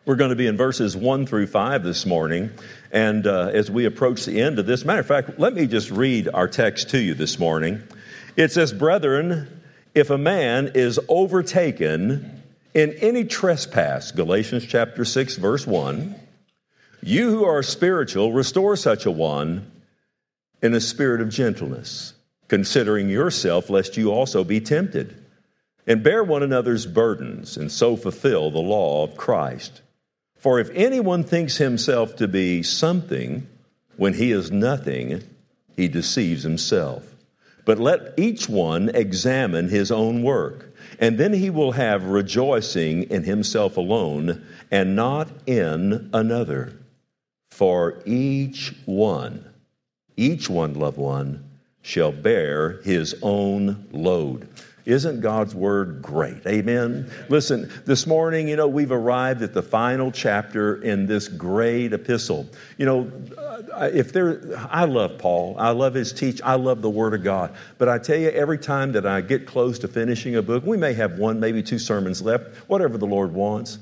We're going to be in verses 1 through 5 this morning. And as we approach the end of this, matter of fact, let me just read our text to you this morning. It says, "Brethren, if a man is overtaken in any trespass," Galatians chapter 6, verse 1, "you who are spiritual, restore such a one in a spirit of gentleness, considering yourself, lest you also be tempted. And bear one another's burdens, and so fulfill the law of Christ. For if anyone thinks himself to be something when he is nothing, he deceives himself. But let each one examine his own work, and then he will have rejoicing in himself alone, and not in another. For each one, loved one, shall bear his own load." Isn't God's word great? Amen. Listen, this morning, we've arrived at the final chapter in this great epistle. I love Paul. I love his teaching. I love the Word of God. But I tell you, every time that I get close to finishing a book, we may have one, maybe two sermons left, whatever the Lord wants.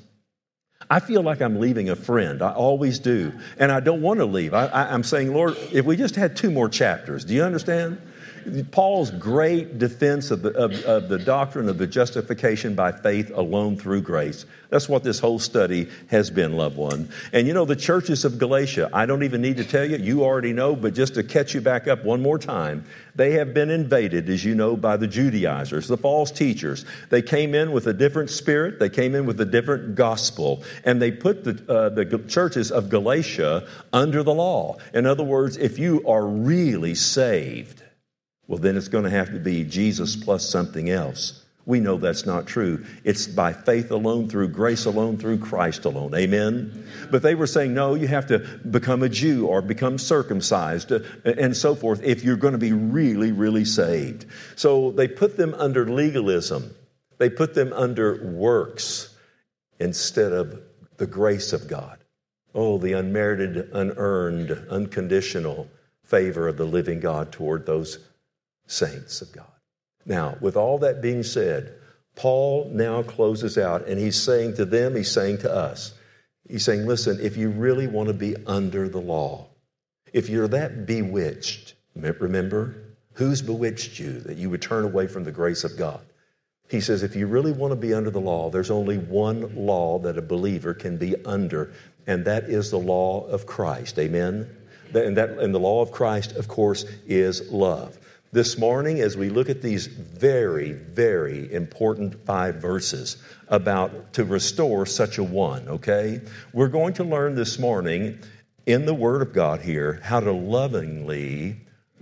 I feel like I'm leaving a friend. I always do. And I don't want to leave. I'm saying, Lord, if we just had two more chapters, do you understand? Paul's great defense of the doctrine of the justification by faith alone through grace. That's what this whole study has been, loved one. And the churches of Galatia, I don't even need to tell you, you already know, but just to catch you back up one more time, they have been invaded, as you know, by the Judaizers, the false teachers. They came in with a different spirit, they came in with a different gospel, and they put the churches of Galatia under the law. In other words, if you are really saved, well, then it's going to have to be Jesus plus something else. We know that's not true. It's by faith alone, through grace alone, through Christ alone. Amen? But they were saying, no, you have to become a Jew or become circumcised and so forth if you're going to be really, really saved. So they put them under legalism. They put them under works instead of the grace of God. Oh, the unmerited, unearned, unconditional favor of the living God toward those saints of God. Now, with all that being said, Paul now closes out, and he's saying to them, he's saying to us, he's saying, listen, if you really want to be under the law, if you're that bewitched, remember, who's bewitched you that you would turn away from the grace of God? He says, if you really want to be under the law, there's only one law that a believer can be under, and that is the law of Christ. Amen? And the law of Christ, of course, is love. This morning, as we look at these very, very important 5 verses about to restore such a one, okay? We're going to learn this morning in the Word of God here how to lovingly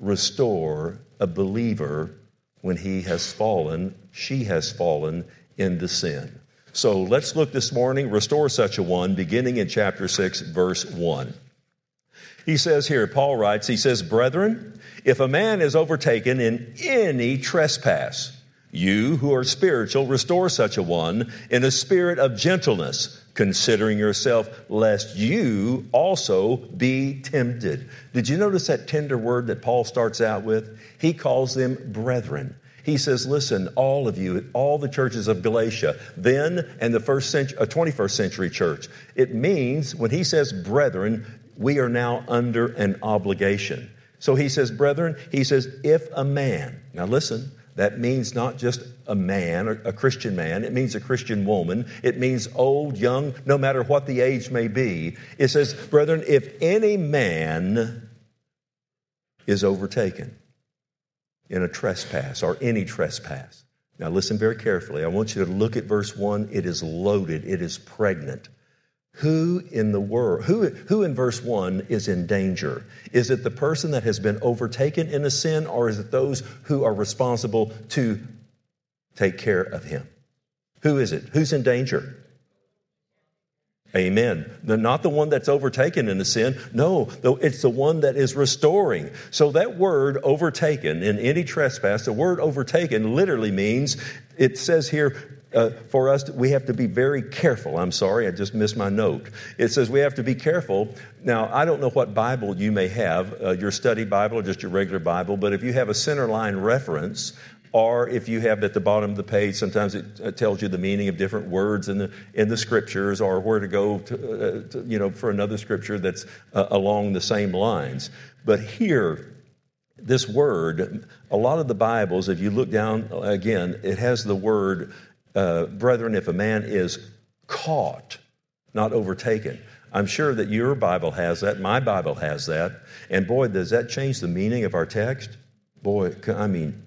restore a believer when he has fallen, she has fallen into sin. So let's look this morning, restore such a one, beginning in chapter 6, verse 1. He says here, Paul writes, he says, "Brethren, if a man is overtaken in any trespass, you who are spiritual, restore such a one in a spirit of gentleness, considering yourself, lest you also be tempted." Did you notice that tender word that Paul starts out with? He calls them brethren. He says, listen, all of you, all the churches of Galatia, then and the 21st century church, it means when he says brethren, we are now under an obligation. So he says, brethren, he says, if a man, now listen, that means not just a man, or a Christian man, it means a Christian woman, it means old, young, no matter what the age may be. It says, brethren, if any man is overtaken in a trespass or any trespass. Now listen very carefully. I want you to look at verse 1. It is loaded. It is pregnant. Who in the world, who in verse 1 is in danger? Is it the person that has been overtaken in a sin, or is it those who are responsible to take care of him? Who is it? Who's in danger? Amen. Not the one that's overtaken in a sin. No, it's the one that is restoring. So that word overtaken in any trespass, the word overtaken literally means, it says here, for us, we have to be very careful. I'm sorry, I just missed my note. It says we have to be careful. Now, I don't know what Bible you may have, your study Bible or just your regular Bible, but if you have a centerline reference, Or if you have at the bottom of the page, sometimes it tells you the meaning of different words in the scriptures, or where to go for another scripture that's along the same lines. But here, this word, a lot of the Bibles, if you look down again, it has the word, brethren, if a man is caught, not overtaken. I'm sure that your Bible has that. My Bible has that. And boy, does that change the meaning of our text? Boy, I mean,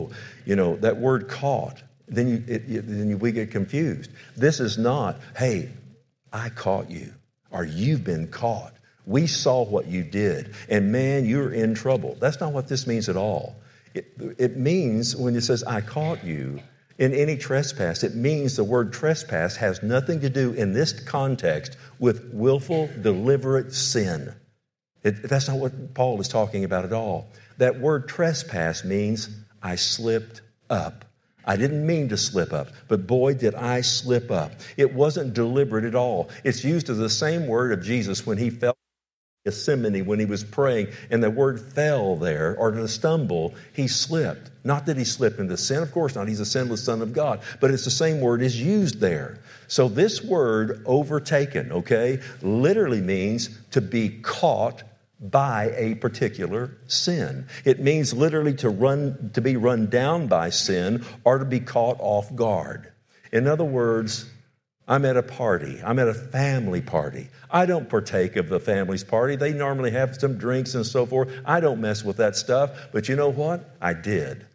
that word caught. Then we get confused. This is not, hey, I caught you, or you've been caught. We saw what you did, and man, you're in trouble. That's not what this means at all. It means when it says, I caught you, in any trespass, it means the word trespass has nothing to do in this context with willful, deliberate sin. That's not what Paul is talking about at all. That word trespass means I slipped up. I didn't mean to slip up, but boy, did I slip up. It wasn't deliberate at all. It's used as the same word of Jesus when he fell in Gethsemane, when he was praying, and the word fell there, or to stumble, he slipped. Not that he slipped into sin, of course not. He's a sinless Son of God, but it's the same word is used there. So this word, overtaken, literally means to be caught by a particular sin. It means literally to be run down by sin, or to be caught off guard. In other words, I'm at a party. I'm at a family party. I don't partake of the family's party. They normally have some drinks and so forth. I don't mess with that stuff. But you know what? I did.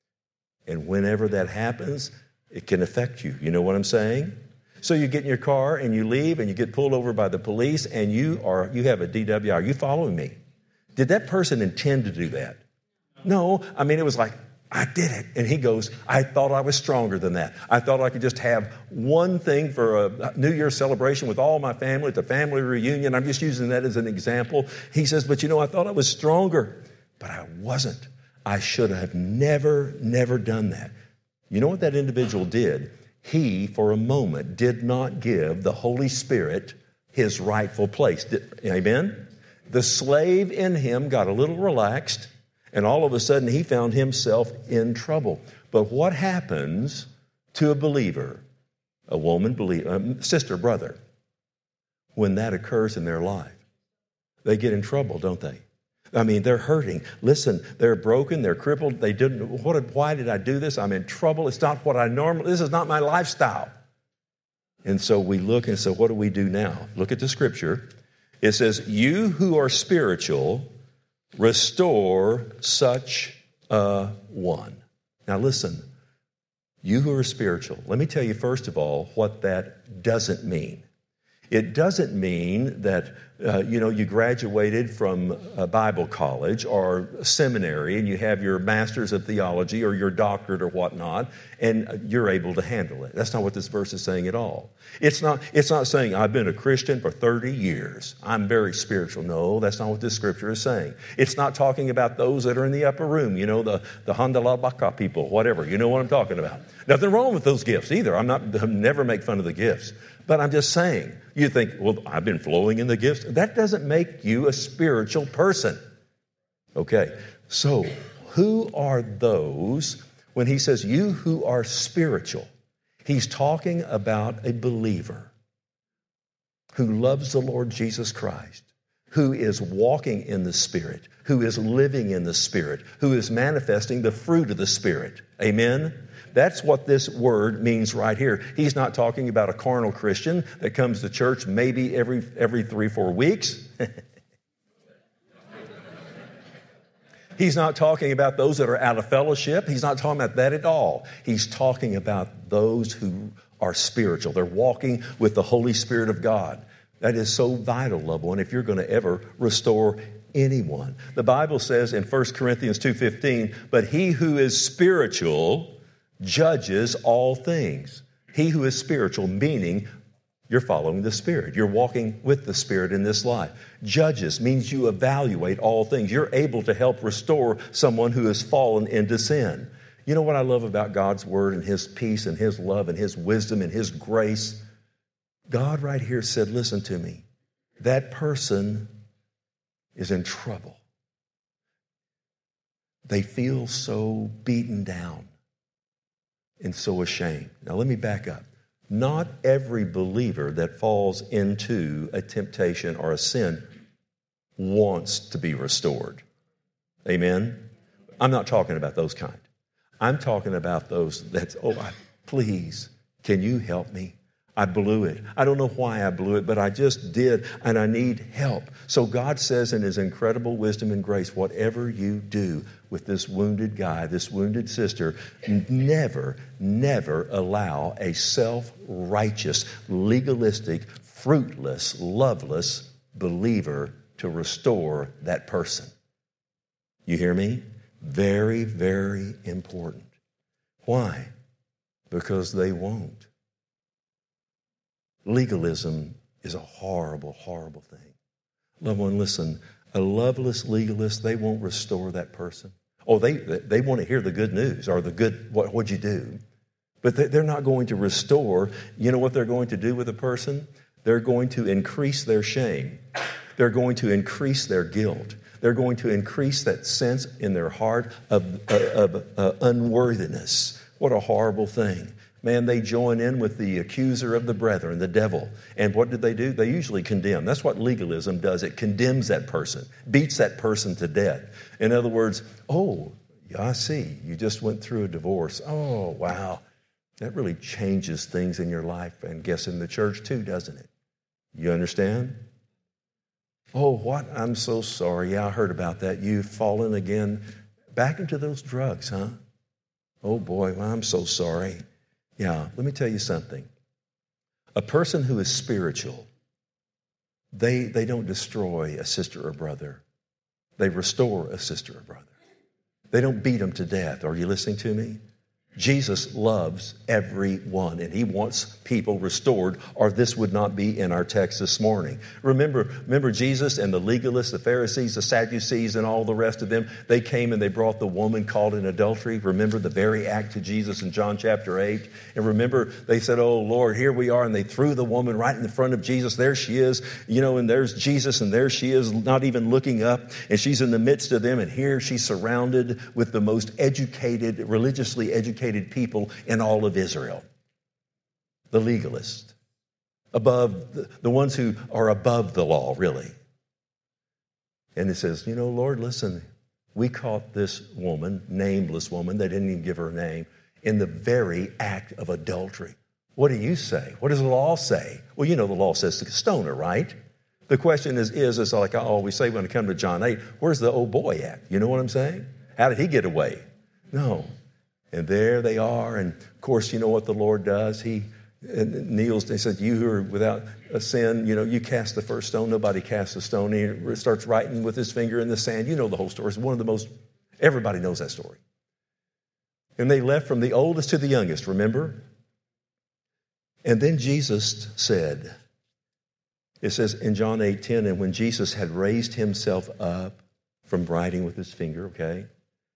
And whenever that happens, it can affect you. You know what I'm saying? So you get in your car and you leave and you get pulled over by the police and you have a DWI. Are you following me? Did that person intend to do that? No. I mean, it was like, I did it. And he goes, I thought I was stronger than that. I thought I could just have one thing for a New Year's celebration with all my family at the family reunion. I'm just using that as an example. He says, but I thought I was stronger, but I wasn't. I should have never done that. You know what that individual did? He, for a moment, did not give the Holy Spirit his rightful place. Amen? The slave in him got a little relaxed, and all of a sudden he found himself in trouble. But what happens to a believer, a woman, sister, brother, when that occurs in their life? They get in trouble, don't they? I mean, they're hurting. Listen, they're broken, they're crippled. Why did I do this? I'm in trouble. It's not what this is not my lifestyle. And so we look and say, what do we do now? Look at the scripture. It says, you who are spiritual, restore such a one. Now listen, you who are spiritual, let me tell you first of all what that doesn't mean. It doesn't mean that, you graduated from a Bible college or seminary and you have your master's of theology or your doctorate or whatnot, and you're able to handle it. That's not what this verse is saying at all. It's not saying, I've been a Christian for 30 years. I'm very spiritual. No, that's not what this scripture is saying. It's not talking about those that are in the upper room, the Handalabaka people, whatever. You know what I'm talking about. Nothing wrong with those gifts either. I never make fun of the gifts. But I'm just saying, you think, well, I've been flowing in the gifts. That doesn't make you a spiritual person. Okay, so who are those when he says you who are spiritual? He's talking about a believer who loves the Lord Jesus Christ, who is walking in the Spirit, who is living in the Spirit, who is manifesting the fruit of the Spirit. Amen? That's what this word means right here. He's not talking about a carnal Christian that comes to church maybe every 3-4 weeks. He's not talking about those that are out of fellowship. He's not talking about that at all. He's talking about those who are spiritual. They're walking with the Holy Spirit of God. That is so vital, loved one, if you're going to ever restore anyone. The Bible says in 1 Corinthians 2:15, but he who is spiritual judges all things. He who is spiritual, meaning you're following the Spirit. You're walking with the Spirit in this life. Judges means you evaluate all things. You're able to help restore someone who has fallen into sin. You know what I love about God's Word and His peace and His love and His wisdom and His grace? God right here said, listen to me. That person is in trouble. They feel so beaten down. and so ashamed. Now let me back up. Not every believer that falls into a temptation or a sin wants to be restored. Amen? I'm not talking about those kind. I'm talking about those that, please, can you help me? I blew it. I don't know why I blew it, but I just did, and I need help. So God says in His incredible wisdom and grace, whatever you do with this wounded guy, this wounded sister, never allow a self-righteous, legalistic, fruitless, loveless believer to restore that person. You hear me? Very, very important. Why? Because they won't. Legalism is a horrible, horrible thing. Loved one, listen, a loveless legalist, they won't restore that person. Oh, they want to hear the good news or the good, what'd you do? But they're not going to restore. You know what they're going to do with a person? They're going to increase their shame. They're going to increase their guilt. They're going to increase that sense in their heart of unworthiness. What a horrible thing. Man, they join in with the accuser of the brethren, the devil. And what do? They usually condemn. That's what legalism does. It condemns that person, beats that person to death. In other words, oh, yeah, I see. You just went through a divorce. Oh, wow. That really changes things in your life, and guess in the church too, doesn't it? You understand? Oh, what? I'm so sorry. Yeah, I heard about that. You've fallen again back into those drugs, huh? Oh, boy, well, I'm so sorry. Yeah, let me tell you something. A person who is spiritual, they don't destroy a sister or brother. They restore a sister or brother. They don't beat them to death. Are you listening to me? Jesus loves everyone, and He wants people restored, or this would not be in our text this morning. Remember Jesus and the legalists, the Pharisees, the Sadducees, and all the rest of them. They came and they brought the woman caught in adultery. Remember the very act to Jesus in John chapter 8? And remember, they said, oh, Lord, here we are. And they threw the woman right in the front of Jesus. There she is, and there's Jesus, and there she is, not even looking up. And she's in the midst of them, and here she's surrounded with the most educated, religiously educated people in all of Israel. The legalists. Above, the ones who are above the law, really. And it says, Lord, listen, we caught this woman, nameless woman, they didn't even give her a name, in the very act of adultery. What do you say? What does the law say? Well, the law says to stone her, right? The question is like I always say when I come to John 8, where's the old boy at? You know what I'm saying? How did he get away? No. And there they are. And of course, you know what the Lord does? He kneels. He says, you who are without a sin, you cast the first stone. Nobody casts a stone. He starts writing with his finger in the sand. You know the whole story. It's one of the most, everybody knows that story. And they left from the oldest to the youngest, remember? And then Jesus said, it says in John 8:10, and when Jesus had raised himself up from writing with his finger, okay?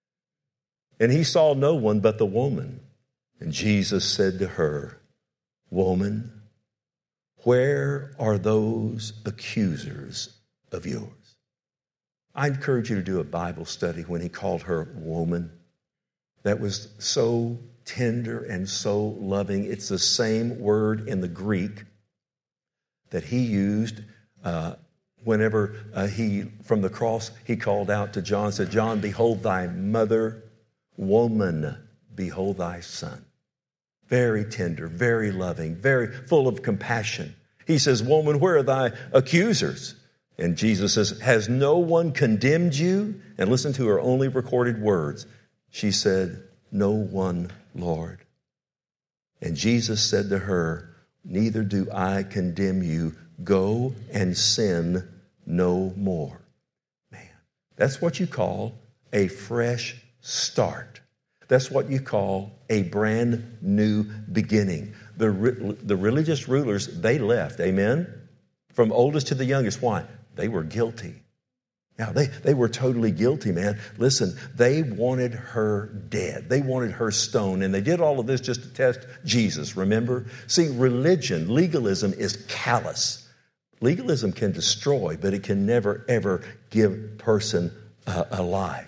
And he saw no one but the woman. And Jesus said to her, woman, where are those accusers of yours? I encourage you to do a Bible study when he called her woman. That was so tender and so loving. It's the same word in the Greek that he used whenever from the cross, he called out to John, said, John, behold thy mother. Woman, behold thy son. Very tender, very loving, very full of compassion. He says, woman, where are thy accusers? And Jesus says, has no one condemned you? And listen to her only recorded words. She said, no one, Lord. And Jesus said to her, neither do I condemn you. Go and sin no more. Man, that's what you call a fresh start. That's what you call a brand new beginning. The religious rulers, they left, amen? From oldest to the youngest. Why? They were guilty. Now, they were totally guilty, man. Listen, they wanted her dead. They wanted her stoned. And they did all of this just to test Jesus, remember? See, religion, legalism is callous. Legalism can destroy, but it can never, ever give a person a life.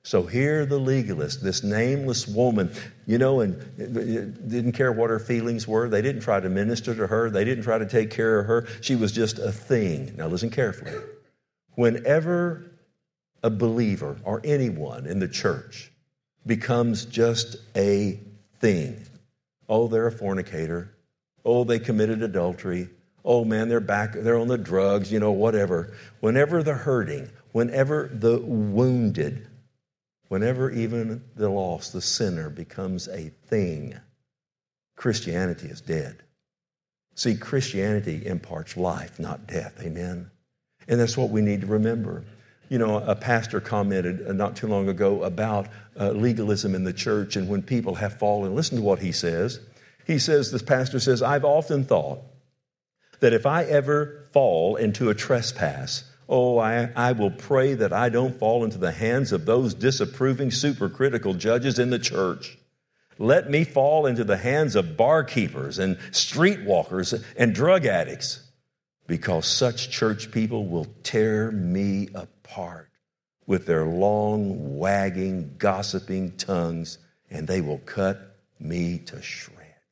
So here the legalist, this nameless woman, and didn't care what her feelings were. They didn't try to minister to her. They didn't try to take care of her. She was just a thing. Now listen carefully. Whenever a believer or anyone in the church becomes just a thing, oh, they're a fornicator. Oh, they committed adultery. Oh, man, they're on the drugs, whatever. Whenever the hurting, whenever the wounded, whenever even the lost, the sinner becomes a thing, Christianity is dead. See, Christianity imparts life, not death. Amen? And that's what we need to remember. A pastor commented not too long ago about legalism in the church and when people have fallen. Listen to what he says. This pastor says, I've often thought that if I ever fall into a trespass, I will pray that I don't fall into the hands of those disapproving, supercritical judges in the church. Let me fall into the hands of barkeepers and streetwalkers and drug addicts, because such church people will tear me apart with their long, wagging, gossiping tongues, and they will cut me to shreds.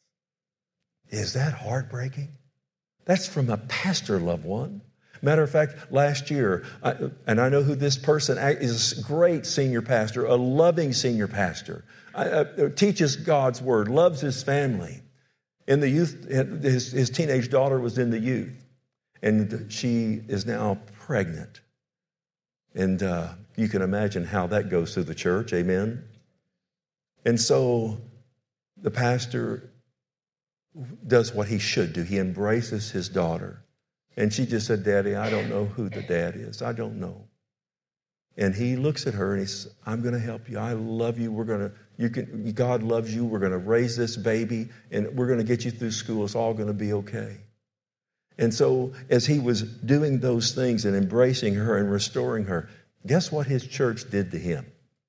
Is that heartbreaking? That's from a pastor, loved one. Matter of fact, last year, and I know who this person is, a great senior pastor, a loving senior pastor, teaches God's word, loves his family. In the youth, his teenage daughter was in the youth, and she is now pregnant. And you can imagine how that goes through the church, amen? And so the pastor does what he should do. He embraces his daughter. And she just said, Daddy, I don't know who the dad is. I don't know. And he looks at her and he says, I'm going to help you. I love you. God loves you. We're going to raise this baby and we're going to get you through school. It's all going to be okay. And so as he was doing those things and embracing her and restoring her, guess what his church did to him?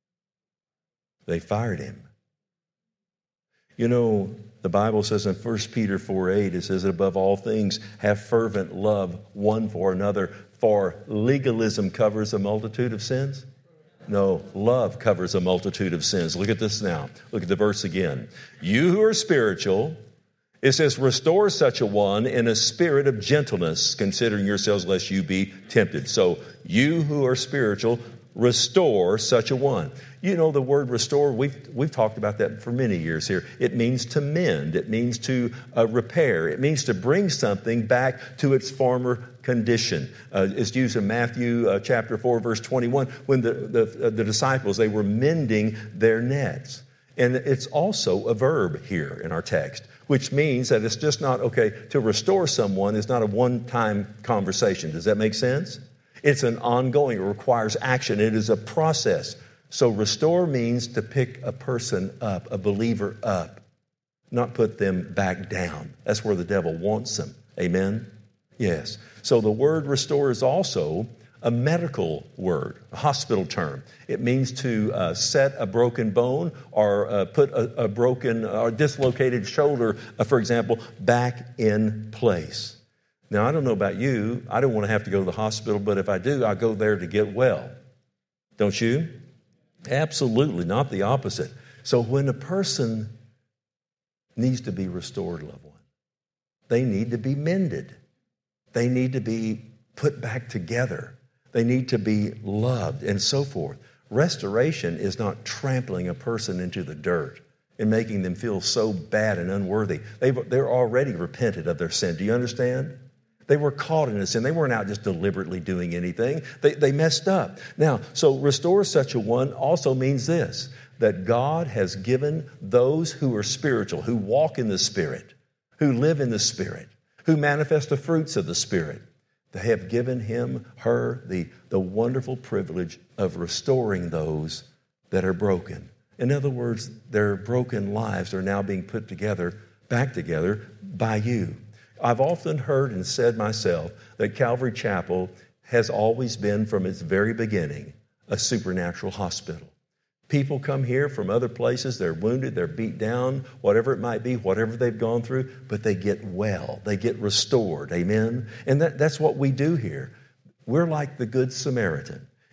They fired him. The Bible says in 1 Peter 4:8, it says, above all things, have fervent love one for another, for legalism covers a multitude of sins. No, love covers a multitude of sins. Look at this now. Look at the verse again. You who are spiritual, it says, restore such a one in a spirit of gentleness, considering yourselves lest you be tempted. So you who are spiritual, restore such a one. The word restore, we've talked about that for many years here. It means to mend. It means to repair. It means to bring something back to its former condition. It's used in Matthew chapter 4, verse 21, when the disciples, they were mending their nets. And it's also a verb here in our text, which means that it's just not, to restore someone is not a one-time conversation. Does that make sense? It's an ongoing, it requires action. It is a process. So restore means to pick a person up, a believer up, not put them back down. That's where the devil wants them. Amen? Yes. So the word restore is also a medical word, a hospital term. It means to set a broken bone or put a broken or dislocated shoulder, for example, back in place. Now, I don't know about you. I don't want to have to go to the hospital, but if I do, I go there to get well. Don't you? Absolutely, not the opposite. So when a person needs to be restored, loved one, they need to be mended. They need to be put back together. They need to be loved and so forth. Restoration is not trampling a person into the dirt and making them feel so bad and unworthy. They're already repented of their sin. Do you understand? They were caught in a sin. They weren't out just deliberately doing anything. They messed up. Now, so restore such a one also means this, that God has given those who are spiritual, who walk in the Spirit, who live in the Spirit, who manifest the fruits of the Spirit. They have given him, her, the wonderful privilege of restoring those that are broken. In other words, their broken lives are now being put together, back together by you. I've often heard and said myself that Calvary Chapel has always been, from its very beginning, a supernatural hospital. People come here from other places, they're wounded, they're beat down, whatever it might be, whatever they've gone through, but they get well, they get restored, amen? And that's what we do here. We're like the Good Samaritan.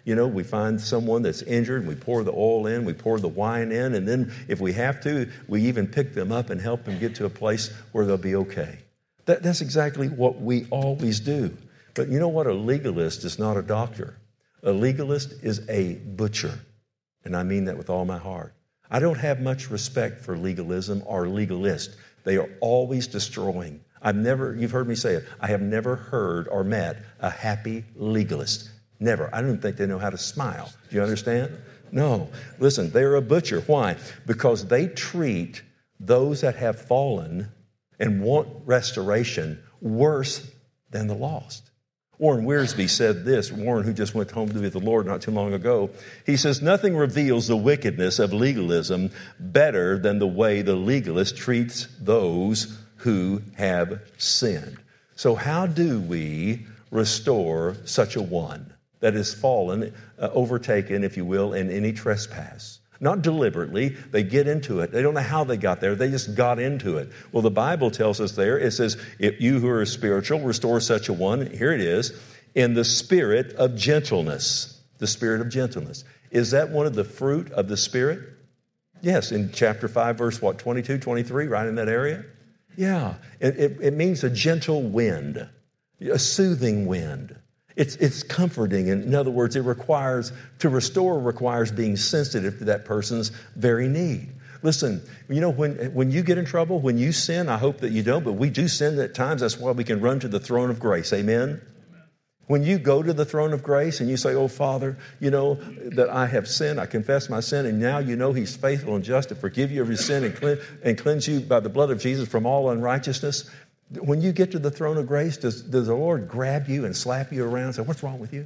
You know, we find someone that's injured, and we pour the oil in, we pour the wine in, and then if we have to, we even pick them up and help them get to a place where they'll be okay. That's exactly what we always do. But you know what? A legalist is not a doctor. A legalist is a butcher. And I mean that with all my heart. I don't have much respect for legalism or legalist. They are always destroying. You've heard me say it, I have never heard or met a happy legalist. Never. I don't even think they know how to smile. Do you understand? No. Listen, they're a butcher. Why? Because they treat those that have fallen and want restoration worse than the lost. Warren Wiersbe said this, Warren, who just went home to be with the Lord not too long ago. He says, nothing reveals the wickedness of legalism better than the way the legalist treats those who have sinned. So how do we restore such a one that has fallen, overtaken, if you will, in any trespass? Not deliberately. They get into it. They don't know how they got there. They just got into it. Well, the Bible tells us there, it says, if you who are spiritual, restore such a one. Here it is, in the spirit of gentleness. The spirit of gentleness. Is that one of the fruit of the Spirit? Yes, in chapter 5, verse 22, 23, right in that area? Yeah, it means a gentle wind, a soothing wind. It's comforting. In other words, to restore requires being sensitive to that person's very need. Listen, you know, when you get in trouble, when you sin, I hope that you don't, but we do sin at times. That's why we can run to the throne of grace. Amen? When you go to the throne of grace and you say, oh, Father, you know that I have sinned, I confess my sin, and now you know He's faithful and just to forgive you of your sin and cleanse you by the blood of Jesus from all unrighteousness. When you get to the throne of grace, does the Lord grab you and slap you around and say, what's wrong with you?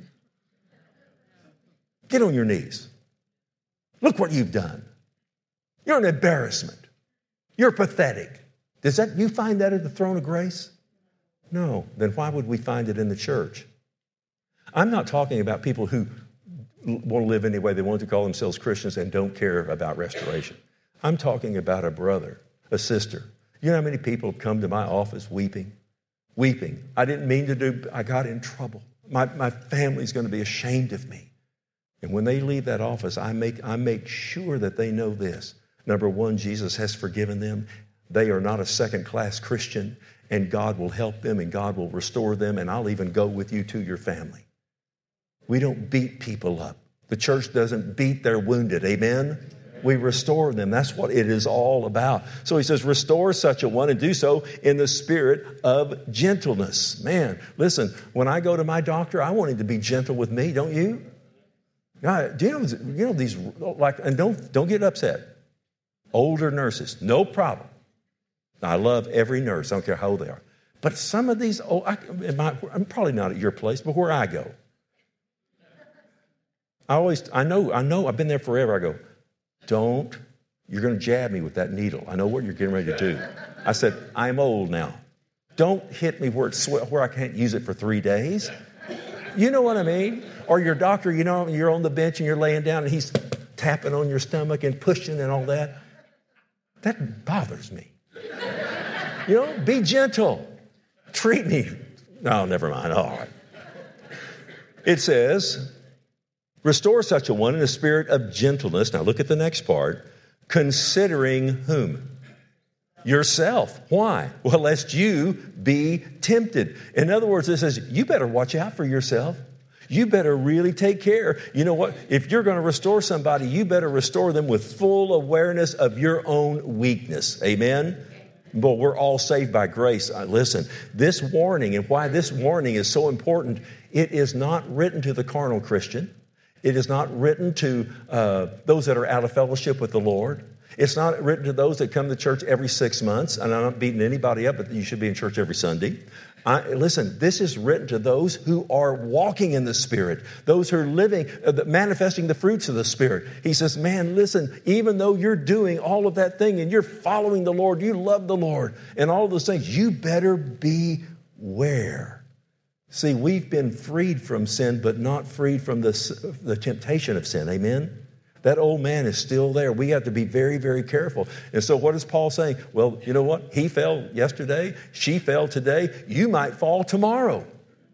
Get on your knees. Look what you've done. You're an embarrassment. You're pathetic. You find that at the throne of grace? No. Then why would we find it in the church? I'm not talking about people who want to live any way they want to, call themselves Christians and don't care about restoration. I'm talking about a brother, a sister. You know how many people have come to my office weeping? Weeping. I didn't mean to do, I got in trouble. My family's going to be ashamed of me. And when they leave that office, I make sure that they know this. Number one, Jesus has forgiven them. They are not a second-class Christian, and God will help them and God will restore them, and I'll even go with you to your family. We don't beat people up. The church doesn't beat their wounded. Amen? We restore them. That's what it is all about. So he says, restore such a one and do so in the spirit of gentleness. Man, listen, when I go to my doctor, I want him to be gentle with me, don't you? God, do you know these, like, and don't get upset. Older nurses, no problem. I love every nurse. I don't care how old they are. But some of these, I'm probably not at your place, but where I go, I know, I've been there forever. I go, you're going to jab me with that needle. I know what you're getting ready to do. I said, I'm old now. Don't hit me where I can't use it for 3 days. You know what I mean? Or your doctor, you know, you're on the bench and you're laying down and he's tapping on your stomach and pushing and all that. That bothers me. You know, be gentle. Treat me. No, never mind. All right. It says, restore such a one in a spirit of gentleness. Now look at the next part. Considering whom? Yourself. Why? Well, lest you be tempted. In other words, it says, you better watch out for yourself. You better really take care. You know what? If you're going to restore somebody, you better restore them with full awareness of your own weakness. Amen? But we're all saved by grace. Listen, this warning and why this warning is so important, it is not written to the carnal Christian. It is not written to those that are out of fellowship with the Lord. It's not written to those that come to church every 6 months. And I'm not beating anybody up, but you should be in church every Sunday. Listen, this is written to those who are walking in the Spirit, those who are living, manifesting the fruits of the Spirit. He says, man, listen, even though you're doing all of that thing and you're following the Lord, you love the Lord and all of those things, you better beware. See, we've been freed from sin, but not freed from the temptation of sin. Amen? That old man is still there. We have to be very, very careful. And so what is Paul saying? Well, you know what? He fell yesterday. She fell today. You might fall tomorrow.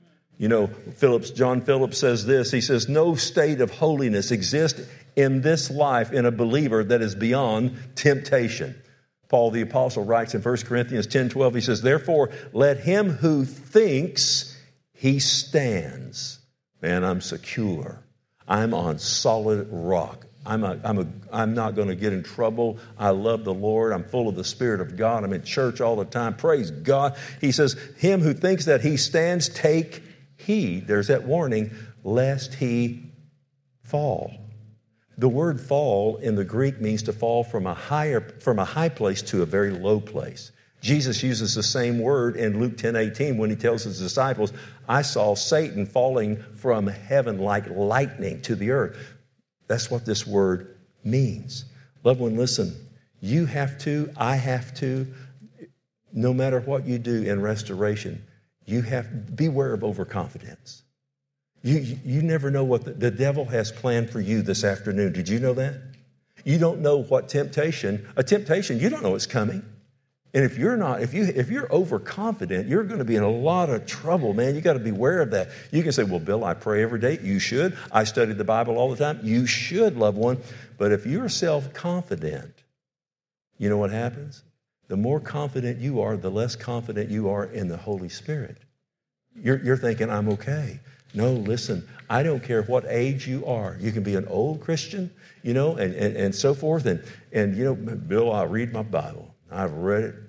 John Phillips says this. He says, no state of holiness exists in this life in a believer that is beyond temptation. Paul the Apostle writes in 1 Corinthians 10:12, he says, therefore, let him who thinks he stands. Man, I'm secure. I'm on solid rock. I'm not going to get in trouble. I love the Lord. I'm full of the Spirit of God. I'm in church all the time. Praise God. He says, him who thinks that he stands, take heed. There's that warning, lest he fall. The word fall in the Greek means to fall from a high place to a very low place. Jesus uses the same word in Luke 10:18 when he tells his disciples, I saw Satan falling from heaven like lightning to the earth. That's what this word means. Loved one, listen, you have to, I have to, no matter what you do in restoration, you have beware of overconfidence. You never know what the devil has planned for you this afternoon. Did you know that? You don't know what temptation, you don't know it's coming. And if you're overconfident, you're going to be in a lot of trouble, man. You got to be aware of that. You can say, well, Bill, I pray every day. You should. I study the Bible all the time. You should, loved one. But if you're self-confident, you know what happens? The more confident you are, the less confident you are in the Holy Spirit. You're thinking, I'm okay. No, listen, I don't care what age you are. You can be an old Christian, and so forth. And Bill, I read my Bible. I've read it,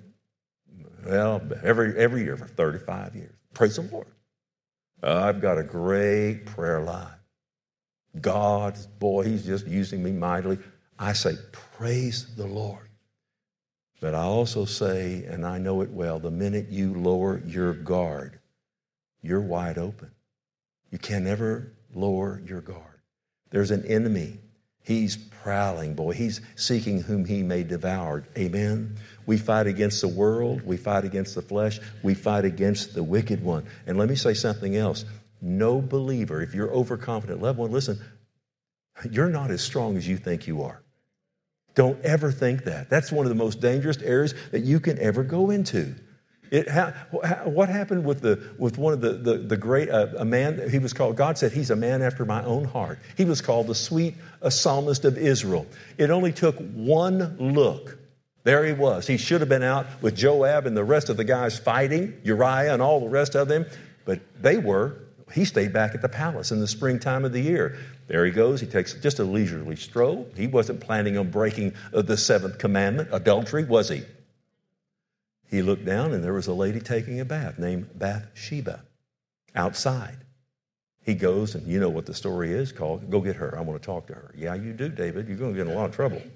every year for 35 years. Praise the Lord. I've got a great prayer life. God, boy, he's just using me mightily. I say, praise the Lord. But I also say, and I know it well, the minute you lower your guard, you're wide open. You can never lower your guard. There's an enemy. He's prowling, boy. He's seeking whom he may devour. Amen? We fight against the world. We fight against the flesh. We fight against the wicked one. And let me say something else. No believer, if you're overconfident, loved one, listen, you're not as strong as you think you are. Don't ever think that. That's one of the most dangerous areas that you can ever go into. What happened with one of the great a man? He was called. God said he's a man after my own heart. He was called the sweet psalmist of Israel. It only took one look. There he was. He should have been out with Joab and the rest of the guys fighting, Uriah and all the rest of them, but he stayed back at the palace in the springtime of the year. There he goes. He takes just a leisurely stroll. He wasn't planning on breaking the seventh commandment, adultery, was he? He looked down and there was a lady taking a bath named Bathsheba outside. He goes, and you know what the story is called. Go get her. I want to talk to her. Yeah, you do, David. You're going to get in a lot of trouble.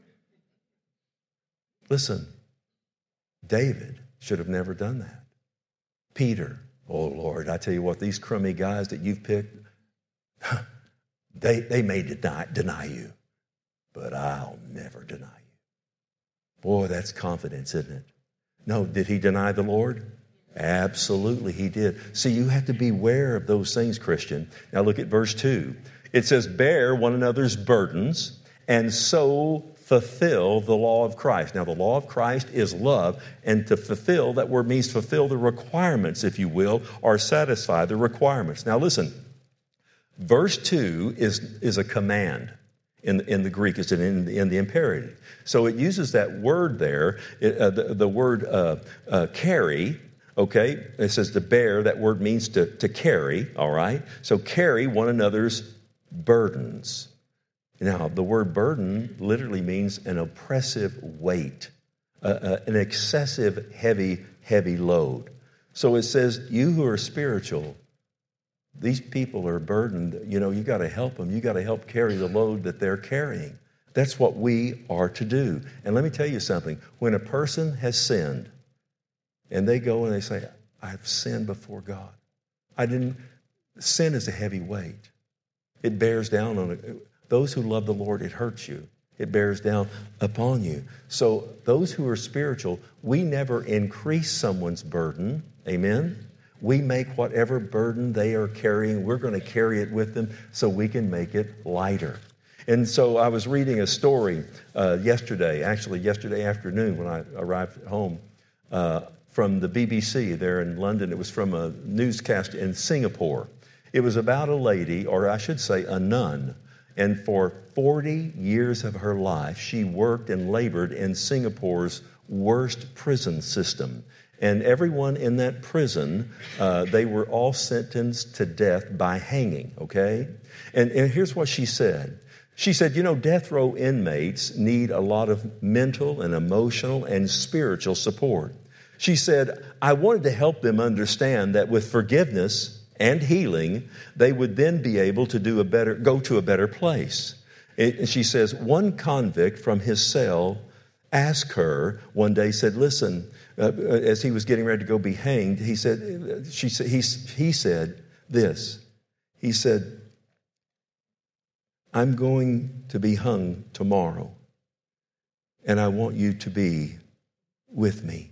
Listen, David should have never done that. Peter, oh Lord, I tell you what, these crummy guys that you've picked, they may deny you, but I'll never deny you. Boy, that's confidence, isn't it? No, did he deny the Lord? Absolutely, he did. See, you have to beware of those things, Christian. Now look at verse 2. It says, bear one another's burdens and so fulfill the law of Christ. Now, the law of Christ is love, and to fulfill, that word means fulfill the requirements, if you will, or satisfy the requirements. Now listen, verse 2 is a command. In the Greek, it's in the imperative. So it uses that word there, the word carry, okay? It says to bear, that word means to carry, all right? So carry one another's burdens. Now, the word burden literally means an oppressive weight, an excessive heavy load. So it says, you who are spiritual, these people are burdened. You got to help them. You got to help carry the load that they're carrying. That's what we are to do. And let me tell you something. When a person has sinned and they go and they say, I've sinned before God. Sin is a heavy weight. It bears down on it. Those who love the Lord, it hurts you. It bears down upon you. So those who are spiritual, we never increase someone's burden. Amen? We make whatever burden they are carrying, we're going to carry it with them so we can make it lighter. And so I was reading a story yesterday afternoon when I arrived at home from the BBC there in London. It was from a newscast in Singapore. It was about a lady, or I should say a nun, and for 40 years of her life, she worked and labored in Singapore's worst prison system. And everyone in that prison, they were all sentenced to death by hanging, okay? And here's what she said. She said, death row inmates need a lot of mental and emotional and spiritual support. She said, I wanted to help them understand that with forgiveness and healing, they would then be able to go to a better place. And she says, one convict from his cell asked her one day, said, listen, as he was getting ready to go be hanged, he said this. He said, I'm going to be hung tomorrow, and I want you to be with me.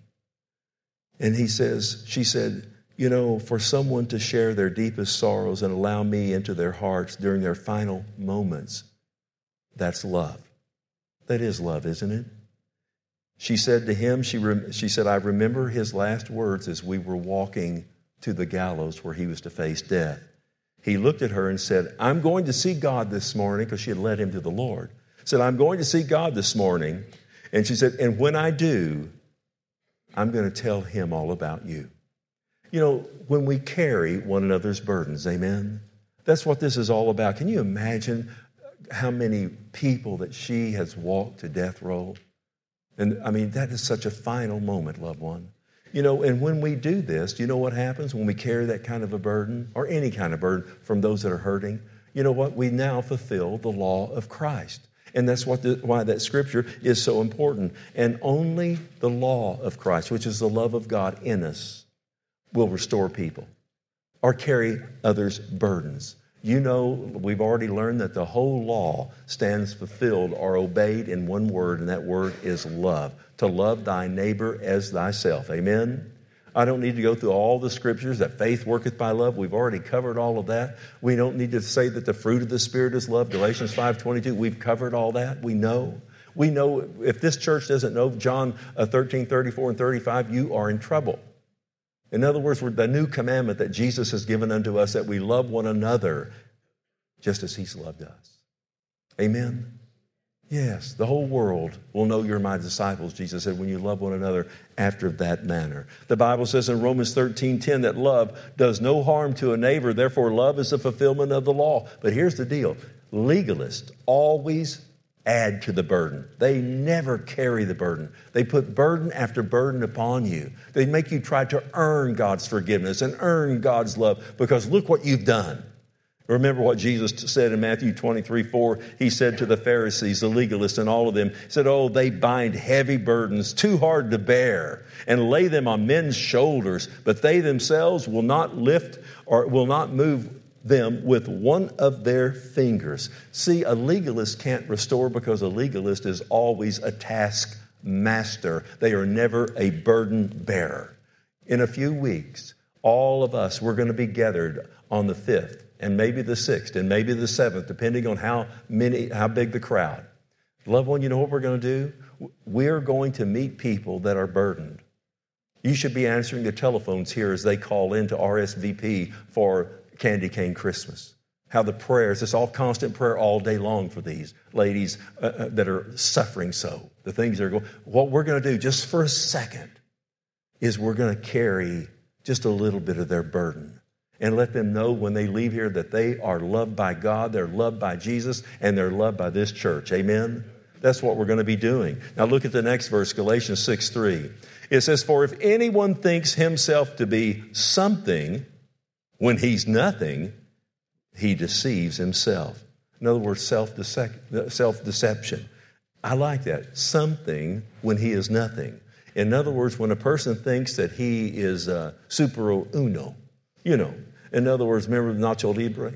And she said, for someone to share their deepest sorrows and allow me into their hearts during their final moments, that's love. That is love, isn't it? She said to him, she said, I remember his last words as we were walking to the gallows where he was to face death. He looked at her and said, I'm going to see God this morning, because she had led him to the Lord. Said, I'm going to see God this morning. And she said, and when I do, I'm going to tell him all about you. When we carry one another's burdens, amen? That's what this is all about. Can you imagine how many people that she has walked to death row? And that is such a final moment, loved one. And when we do this, do you know what happens when we carry that kind of a burden, or any kind of burden from those that are hurting? You know what? We now fulfill the law of Christ. And that's why that scripture is so important. And only the law of Christ, which is the love of God in us, will restore people or carry others' burdens. We've already learned that the whole law stands fulfilled or obeyed in one word, and that word is love. To love thy neighbor as thyself. Amen? I don't need to go through all the scriptures that faith worketh by love. We've already covered all of that. We don't need to say that the fruit of the Spirit is love. Galatians 5:22, we've covered all that. We know. If this church doesn't know John 13, 34, and 35, you are in trouble. In other words, the new commandment that Jesus has given unto us, that we love one another just as he's loved us. Amen? Yes, the whole world will know you're my disciples, Jesus said, when you love one another after that manner. The Bible says in Romans 13:10 that love does no harm to a neighbor, therefore love is the fulfillment of the law. But here's the deal. Legalists always add to the burden. They never carry the burden. They put burden after burden upon you. They make you try to earn God's forgiveness and earn God's love, because look what you've done. Remember what Jesus said in Matthew 23:4. He said to the Pharisees, the legalists, and all of them, he said, they bind heavy burdens too hard to bear and lay them on men's shoulders, but they themselves will not lift or will not move them with one of their fingers. See, a legalist can't restore, because a legalist is always a task master. They are never a burden bearer. In a few weeks, all of us, we're going to be gathered on the 5th, and maybe the 6th, and maybe the 7th, depending on how big the crowd. Loved one, you know what we're going to do? We're going to meet people that are burdened. You should be answering the telephones here as they call in to RSVP for Candy Cane Christmas. How the prayers, it's all constant prayer all day long for these ladies that are suffering so. The things they're going. What we're going to do just for a second is we're going to carry just a little bit of their burden and let them know when they leave here that they are loved by God, they're loved by Jesus, and they're loved by this church. Amen? That's what we're going to be doing. Now look at the next verse, Galatians 6:3. It says, for if anyone thinks himself to be something when he's nothing, he deceives himself. In other words, self-deception. I like that. Something when he is nothing. In other words, when a person thinks that he is super uno, in other words, remember Nacho Libre?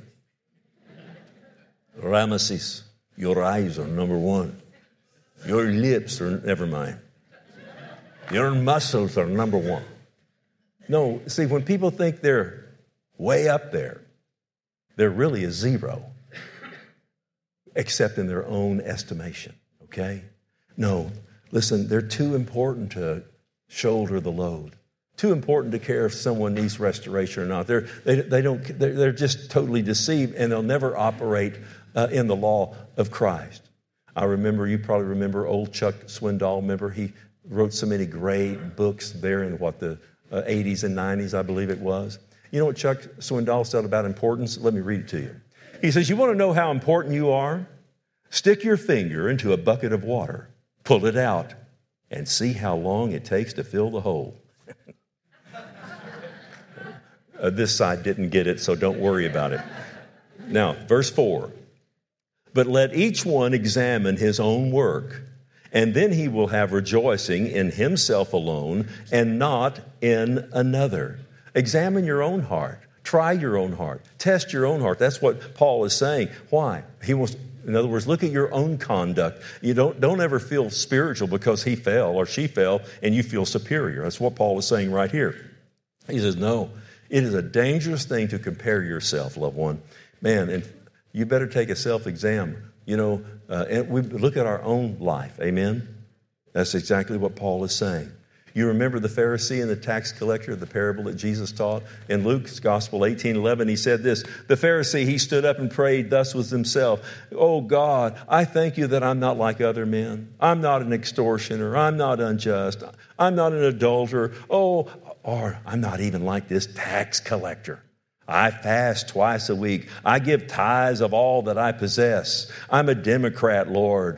Rameses, your eyes are number one. Your lips are, never mind. Your muscles are number one. No, see, when people think they're way up there, they're really a zero, except in their own estimation, okay? No, listen, they're too important to shoulder the load. Too important to care if someone needs restoration or not. They're just totally deceived, and they'll never operate in the law of Christ. I remember, you probably remember old Chuck Swindoll. Remember, he wrote so many great books there in the 80s and 90s, I believe it was. You know what Chuck Swindoll said about importance? Let me read it to you. He says, you want to know how important you are? Stick your finger into a bucket of water, pull it out, and see how long it takes to fill the hole. This side didn't get it, so don't worry about it. Now, verse 4. But let each one examine his own work, and then he will have rejoicing in himself alone and not in another. Examine your own heart. Try your own heart. Test your own heart. That's what Paul is saying. Why? In other words, look at your own conduct. You don't ever feel spiritual because he fell or she fell and you feel superior. That's what Paul is saying right here. He says, no, it is a dangerous thing to compare yourself, loved one. Man, and you better take a self-exam. And we look at our own life. Amen? That's exactly what Paul is saying. You remember the Pharisee and the tax collector, the parable that Jesus taught? In Luke's Gospel 18:11, he said this, the Pharisee, he stood up and prayed thus with himself, oh God, I thank you that I'm not like other men. I'm not an extortioner. I'm not unjust. I'm not an adulterer. Or I'm not even like this tax collector. I fast twice a week. I give tithes of all that I possess. I'm a Democrat, Lord.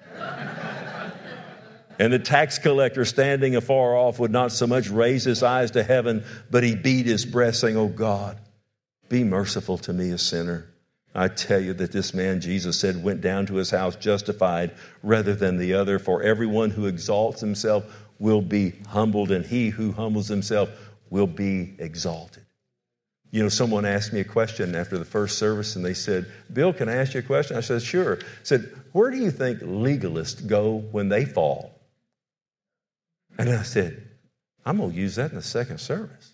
And the tax collector standing afar off would not so much raise his eyes to heaven, but he beat his breast saying, oh God, be merciful to me, a sinner. I tell you that this man, Jesus said, went down to his house justified rather than the other. For everyone who exalts himself will be humbled, and he who humbles himself will be exalted. Someone asked me a question after the first service, and they said, Bill, can I ask you a question? I said, sure. I said, where do you think legalists go when they fall? And I said, I'm going to use that in the second service.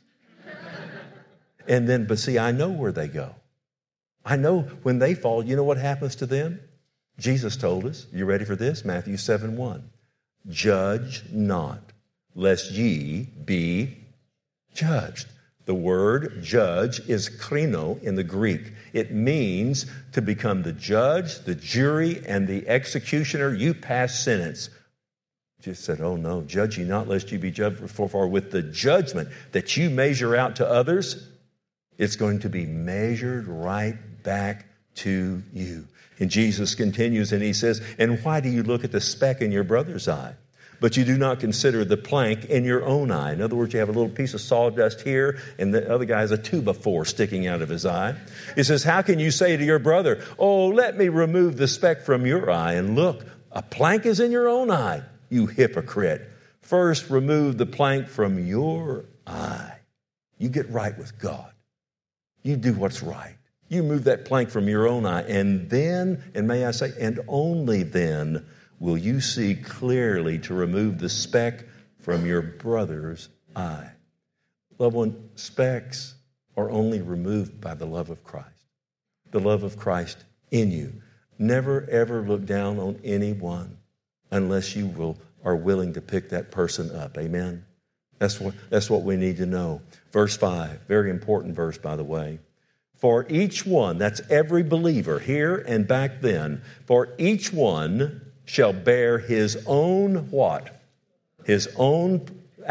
But see, I know where they go. I know when they fall, you know what happens to them? Jesus told us, you ready for this? Matthew 7:1. Judge not, lest ye be judged. The word judge is krino in the Greek. It means to become the judge, the jury, and the executioner. You pass sentence. Jesus said, oh no, judge ye not lest ye be judged, for with the judgment that you measure out to others, it's going to be measured right back to you. And Jesus continues and he says, and why do you look at the speck in your brother's eye, but you do not consider the plank in your own eye? In other words, you have a little piece of sawdust here, and the other guy has a 2x4 sticking out of his eye. He says, how can you say to your brother, oh, let me remove the speck from your eye, and look, a plank is in your own eye? You hypocrite. First, remove the plank from your eye. You get right with God. You do what's right. You move that plank from your own eye, and then, and may I say, and only then, will you see clearly to remove the speck from your brother's eye. Loved one, specks are only removed by the love of Christ. The love of Christ in you. Never, ever look down on anyone unless you are willing to pick that person up. Amen? That's what we need to know. Verse 5, very important verse, by the way. For each one, that's every believer here and back then, for each one shall bear his own what? His own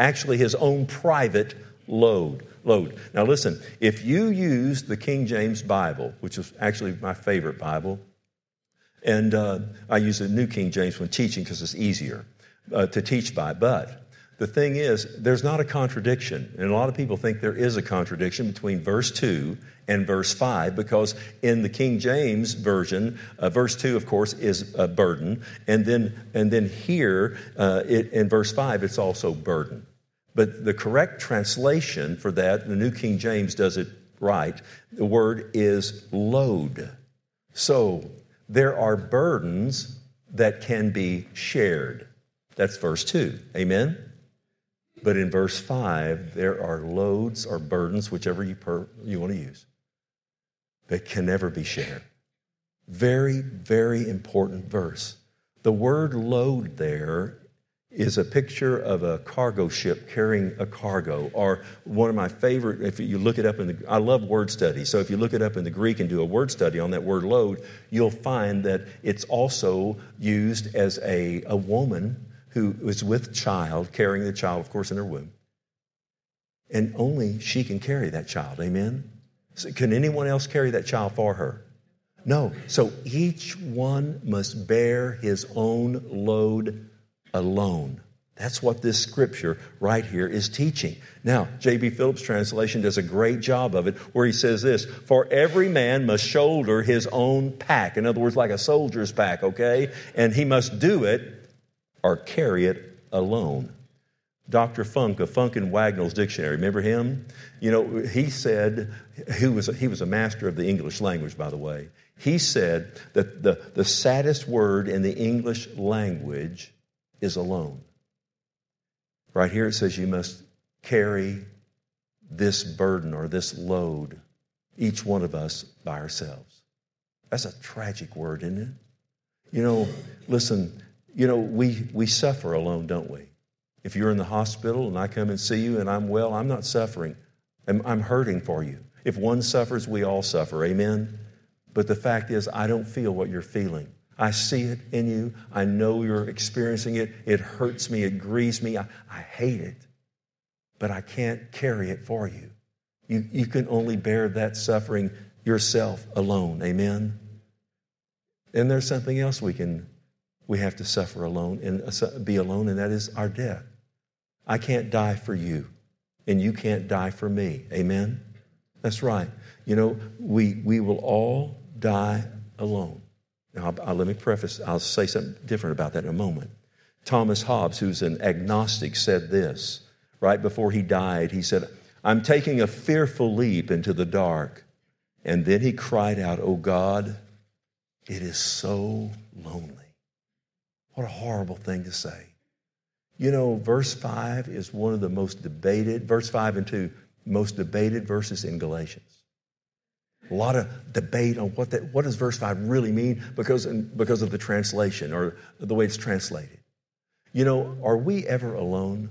private load. Now listen, if you use the King James Bible, which is actually my favorite Bible, and I use the New King James when teaching because it's easier to teach by, but the thing is, there's not a contradiction. And a lot of people think there is a contradiction between verse 2 and verse 5, because in the King James Version, verse 2, of course, is a burden. And then here, in verse 5, it's also burden. But the correct translation for that, the New King James does it right, the word is load. So there are burdens that can be shared. That's verse 2. Amen? But in verse 5, there are loads or burdens, whichever you want to use, that can never be shared. Very, very important verse. The word load there is a picture of a cargo ship carrying a cargo, or one of my favorite, if you look it up I love word study, so if you look it up in the Greek and do a word study on that word load, you'll find that it's also used as a woman who is with child, carrying the child, of course, in her womb. And only she can carry that child, amen? So can anyone else carry that child for her? No. So each one must bear his own load alone. That's what this scripture right here is teaching. Now, J.B. Phillips' translation does a great job of it, where he says this: for every man must shoulder his own pack. In other words, like a soldier's pack, okay? And he must do it or carry it alone. Dr. Funk of Funk and Wagnall's dictionary, remember him? You know, he said, he was a master of the English language, by the way. He said that the saddest word in the English language is alone. Right here it says you must carry this burden or this load, each one of us, by ourselves. That's a tragic word, isn't it? You know, listen, you know, we suffer alone, don't we? If you're in the hospital and I come and see you and I'm well, I'm not suffering. I'm hurting for you. If one suffers, we all suffer. Amen? But the fact is, I don't feel what you're feeling. I see it in you. I know you're experiencing it. It hurts me. It grieves me. I hate it. But I can't carry it for you. You can only bear that suffering yourself alone. Amen? And there's something else we have to suffer alone and be alone, and that is our death. I can't die for you, and you can't die for me. Amen? That's right. You know, we will all die alone. Now, let me preface, I'll say something different about that in a moment. Thomas Hobbes, who's an agnostic, said this. Right before he died, he said, I'm taking a fearful leap into the dark. And then he cried out, oh God, it is so lonely. What a horrible thing to say. You know, verse 5 is one of the most debated, verse 5 and 2, most debated verses in Galatians. A lot of debate on what does verse 5 really mean because of the translation or the way it's translated. You know, are we ever alone?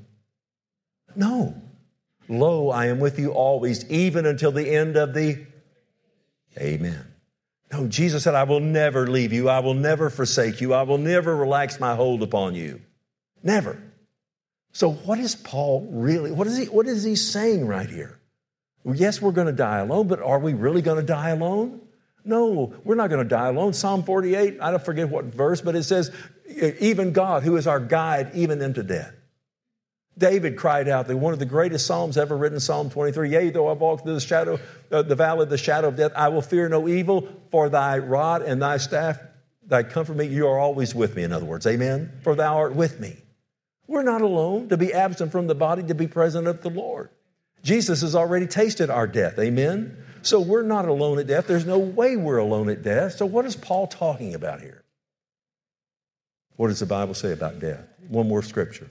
No. Lo, I am with you always, even until the end of the... Amen. No, Jesus said, I will never leave you. I will never forsake you. I will never relax my hold upon you. Never. So what is Paul really, what is he saying right here? Yes, we're going to die alone, but are we really going to die alone? No, we're not going to die alone. Psalm 48, I don't forget what verse, but it says, even God, who is our guide, even into death. David cried out that one of the greatest psalms ever written, Psalm 23, yea, though I walk through the valley of the shadow of death, I will fear no evil, for thy rod and thy staff, thy comfort me, you are always with me, in other words. Amen? For thou art with me. We're not alone. To be absent from the body, to be present with the Lord. Jesus has already tasted our death. Amen? So we're not alone at death. There's no way we're alone at death. So what is Paul talking about here? What does the Bible say about death? One more scripture.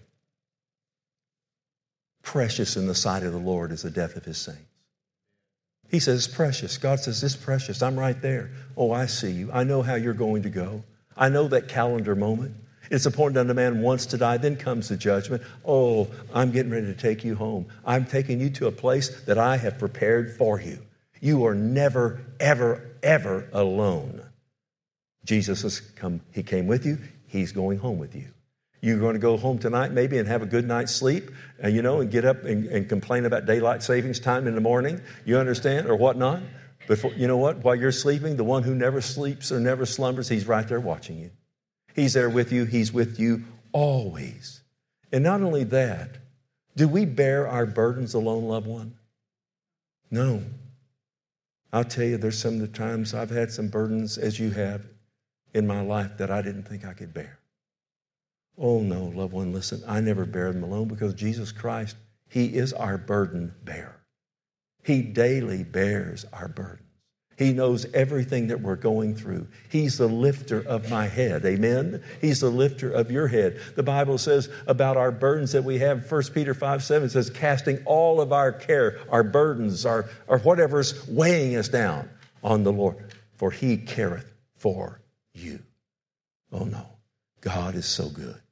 Precious in the sight of the Lord is the death of his saints. He says, precious. God says, it's precious. I'm right there. Oh, I see you. I know how you're going to go. I know that calendar moment. It's appointed unto man once to die, then comes the judgment. Oh, I'm getting ready to take you home. I'm taking you to a place that I have prepared for you. You are never, ever, ever alone. Jesus has come. He came with you. He's going home with you. You're going to go home tonight maybe and have a good night's sleep, and get up and complain about daylight savings time in the morning. You understand? Or whatnot. But you know what? While you're sleeping, the one who never sleeps or never slumbers, he's right there watching you. He's there with you. He's with you always. And not only that, do we bear our burdens alone, loved one? No. I'll tell you, there's some of the times I've had some burdens, as you have, in my life that I didn't think I could bear. Oh, no, loved one, listen, I never bear them alone because Jesus Christ, he is our burden bearer. He daily bears our burdens. He knows everything that we're going through. He's the lifter of my head. Amen? He's the lifter of your head. The Bible says about our burdens that we have, 1 Peter 5:7 says, casting all of our care, our burdens, our whatever's weighing us down on the Lord, for he careth for you. Oh no, God is so good.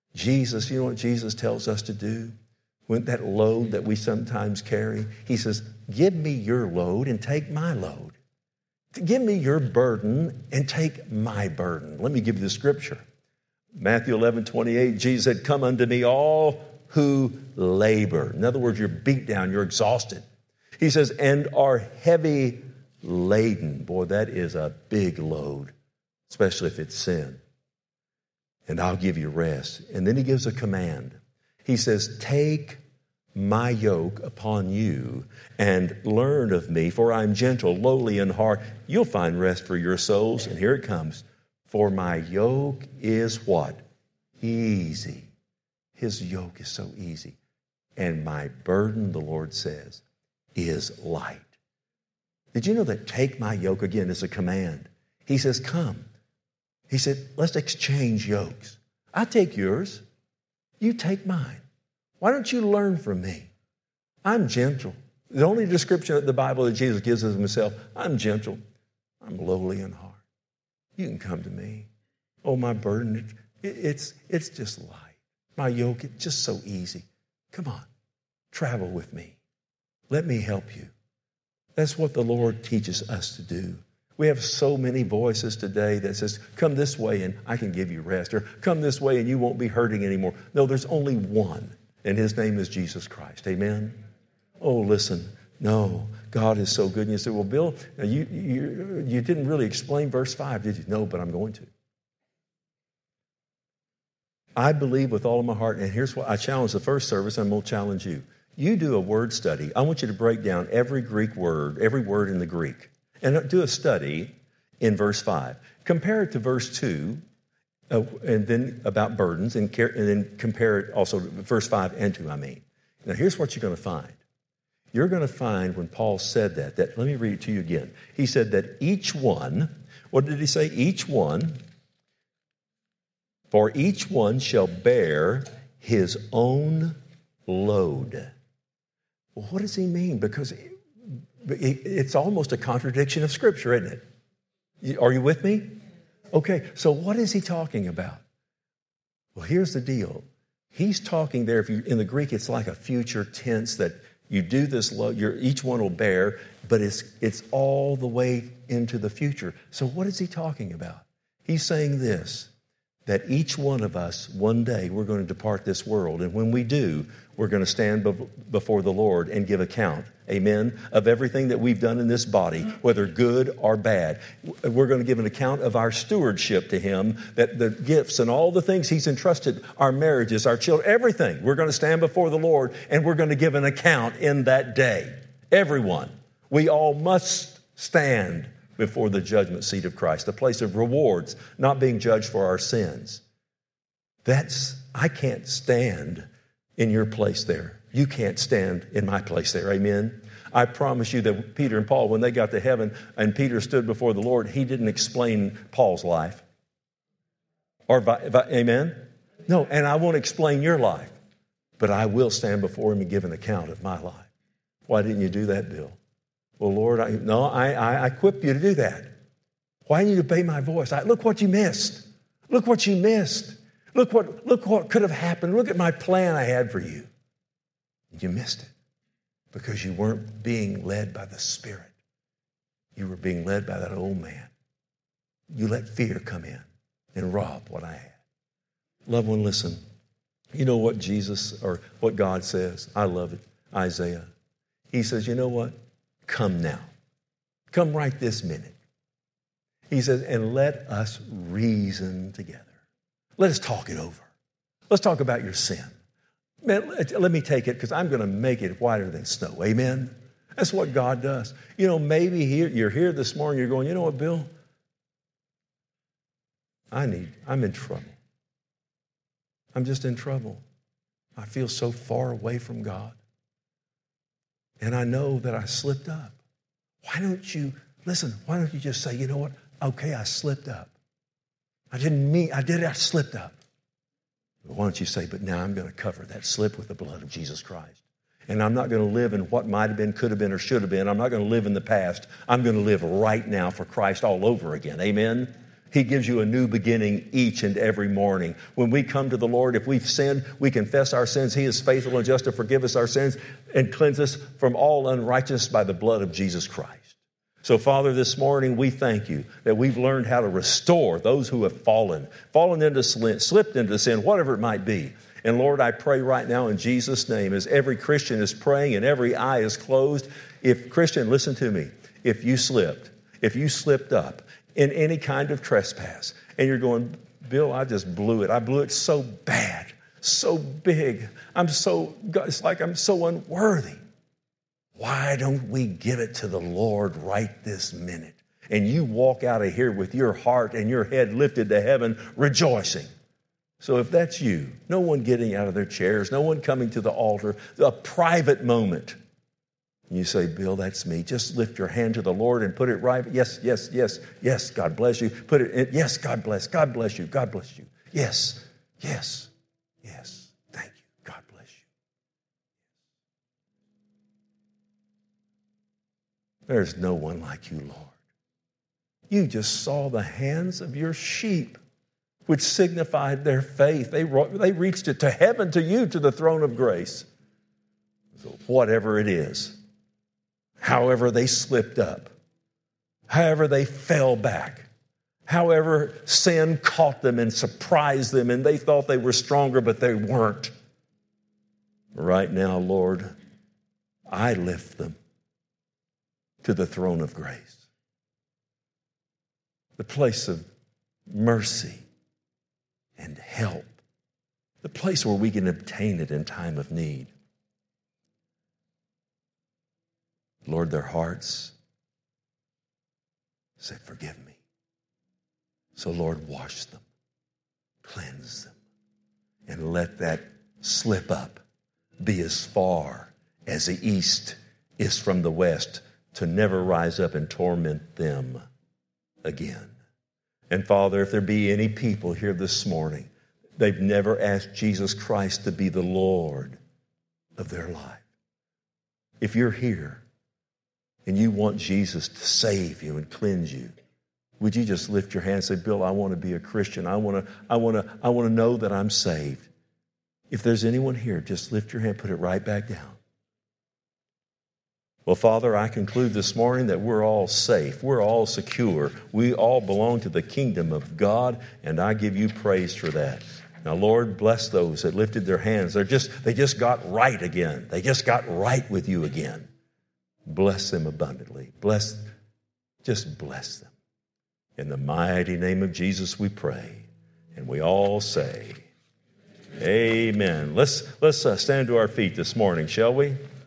Jesus, you know what Jesus tells us to do? When that load that we sometimes carry, he says, give me your load and take my load. Give me your burden and take my burden. Let me give you the scripture. Matthew 11:28, Jesus said, come unto me all who labor. In other words, you're beat down, you're exhausted. He says, and are heavy laden. Boy, that is a big load, especially if it's sin. And I'll give you rest. And then he gives a command. He says, take my yoke upon you and learn of me, for I'm gentle, lowly in heart. You'll find rest for your souls. And here it comes. For my yoke is what? Easy. His yoke is so easy. And my burden, the Lord says, is light. Did you know that take my yoke, again, is a command? He says, come. He said, let's exchange yokes. I take yours. You take mine. Why don't you learn from me? I'm gentle. The only description of the Bible that Jesus gives of himself, I'm gentle. I'm lowly in heart. You can come to me. Oh, my burden, it's just light. My yoke, it's just so easy. Come on, travel with me. Let me help you. That's what the Lord teaches us to do. We have so many voices today that says, come this way and I can give you rest, or come this way and you won't be hurting anymore. No, there's only one, and his name is Jesus Christ. Amen? Oh, listen, no, God is so good. And you say, well, Bill, you didn't really explain verse 5, did you? No, but I'm going to. I believe with all of my heart, and here's what I challenge the first service, I'm going to challenge you. You do a word study. I want you to break down every Greek word, every word in the Greek, and do a study in verse 5. Compare it to verse 2, and then about burdens, and then compare it also to verse 5 and 2, I mean. Now, here's what you're going to find. You're going to find when Paul said that, let me read it to you again. He said that each one, what did he say? Each one, for each one shall bear his own load. Well, what does he mean? Because it's almost a contradiction of Scripture, isn't it? Are you with me? Okay, so what is he talking about? Well, here's the deal. He's talking there, in the Greek, it's like a future tense that you do this load, each one will bear, but it's all the way into the future. So what is he talking about? He's saying this, that each one of us, one day, we're going to depart this world. And when we do, we're going to stand before the Lord and give account, amen, of everything that we've done in this body, whether good or bad. We're going to give an account of our stewardship to him, that the gifts and all the things he's entrusted, our marriages, our children, everything. We're going to stand before the Lord and we're going to give an account in that day. Everyone. We all must stand before the judgment seat of Christ, the place of rewards, not being judged for our sins. I can't stand in your place there. You can't stand in my place there. Amen? I promise you that Peter and Paul, when they got to heaven and Peter stood before the Lord, he didn't explain Paul's life. Amen? No, and I won't explain your life, but I will stand before him and give an account of my life. Why didn't you do that, Bill? Well, Lord, I equipped you to do that. Why didn't you obey my voice? Look what you missed. Look what you missed. Look what could have happened. Look at my plan I had for you. You missed it because you weren't being led by the Spirit. You were being led by that old man. You let fear come in and rob what I had. Loved one, listen. You know what Jesus or what God says? I love it. Isaiah. He says, you know what? Come now. Come right this minute. He says, and let us reason together. Let us talk it over. Let's talk about your sin. Man, let me take it because I'm going to make it whiter than snow. Amen? That's what God does. You know, maybe you're here this morning, you're going, you know what, Bill? I'm in trouble. I'm just in trouble. I feel so far away from God. And I know that I slipped up. Why don't you just say, you know what? Okay, I slipped up. I slipped up. But why don't you say, but now I'm going to cover that slip with the blood of Jesus Christ. And I'm not going to live in what might have been, could have been, or should have been. I'm not going to live in the past. I'm going to live right now for Christ all over again. Amen? He gives you a new beginning each and every morning. When we come to the Lord, if we've sinned, we confess our sins. He is faithful and just to forgive us our sins and cleanse us from all unrighteousness by the blood of Jesus Christ. So, Father, this morning we thank you that we've learned how to restore those who have fallen into sin, slipped into sin, whatever it might be. And Lord, I pray right now in Jesus' name, as every Christian is praying and every eye is closed, if Christian, listen to me, if you slipped up in any kind of trespass, and you're going, Bill, I just blew it. I blew it so bad, so big. It's like I'm so unworthy. Why don't we give it to the Lord right this minute? And you walk out of here with your heart and your head lifted to heaven, rejoicing. So if that's you, no one getting out of their chairs, no one coming to the altar, a private moment. And you say, Bill, that's me. Just lift your hand to the Lord and put it right. Yes, yes, yes, yes, God bless you. Put it in. Yes, God bless you, God bless you. Yes, yes, yes, thank you, God bless you. There's no one like you, Lord. You just saw the hands of your sheep, which signified their faith. They reached it to heaven, to you, to the throne of grace. So whatever it is, however they slipped up, however they fell back, however sin caught them and surprised them and they thought they were stronger, but they weren't. Right now, Lord, I lift them to the throne of grace, the place of mercy and help, the place where we can obtain it in time of need. Lord, their hearts say, forgive me. So, Lord, wash them, cleanse them, and let that slip up be as far as the east is from the west, to never rise up and torment them again. And Father, if there be any people here this morning, they've never asked Jesus Christ to be the Lord of their life. If you're here and you want Jesus to save you and cleanse you, would you just lift your hand and say, Bill, I want to be a Christian. I want to know that I'm saved. If there's anyone here, just lift your hand, put it right back down. Well, Father, I conclude this morning that we're all safe. We're all secure. We all belong to the kingdom of God, and I give you praise for that. Now, Lord, bless those that lifted their hands. They just got right again. They just got right with you again. Bless them abundantly. Just bless them. In the mighty name of Jesus we pray. And we all say, amen. Let's stand to our feet this morning, shall we?